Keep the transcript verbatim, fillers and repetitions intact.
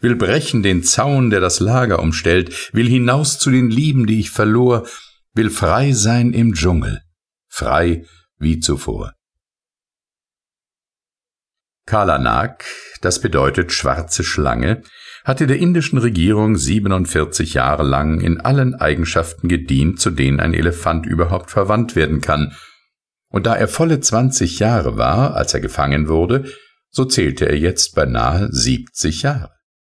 will brechen den Zaun, der das Lager umstellt, will hinaus zu den Lieben, die ich verlor, will frei sein im Dschungel, frei wie zuvor. Kala Nag, das bedeutet schwarze Schlange, hatte der indischen Regierung siebenundvierzig Jahre lang in allen Eigenschaften gedient, zu denen ein Elefant überhaupt verwandt werden kann, und da er volle zwanzig Jahre war, als er gefangen wurde, so zählte er jetzt beinahe siebzig Jahre.